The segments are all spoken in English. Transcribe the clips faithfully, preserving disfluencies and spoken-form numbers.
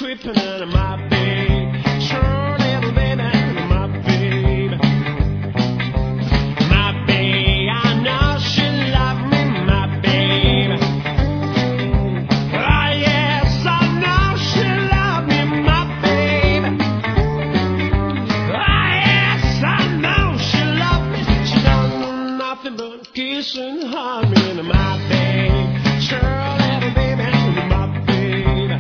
creeping into my babe. Sure, little baby, my babe. My babe, I know she loved me, my babe. Oh yes, I know she loved me, my babe. Oh yes, I know she loved me. She don't know nothing but kiss and hug me, my babe. Sure, little baby, my babe.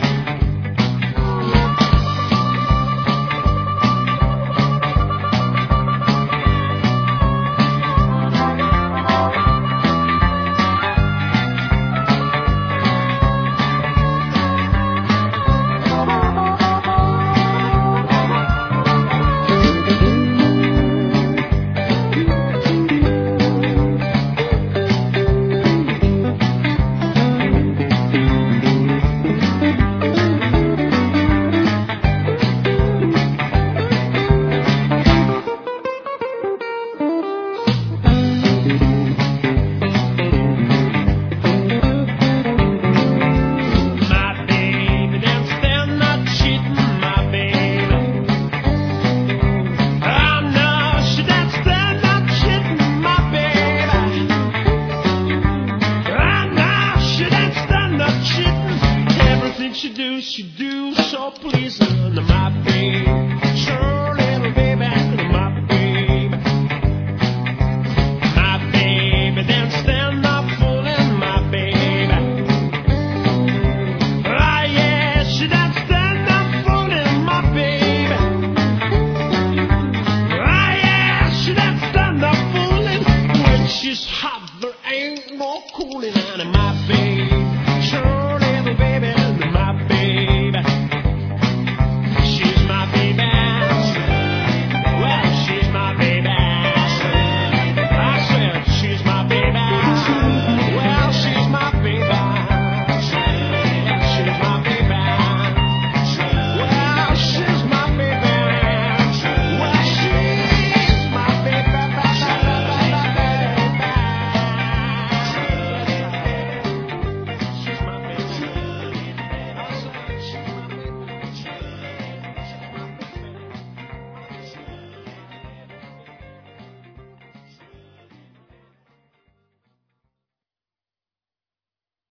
She do, she do so pleasing to my babe. Sure.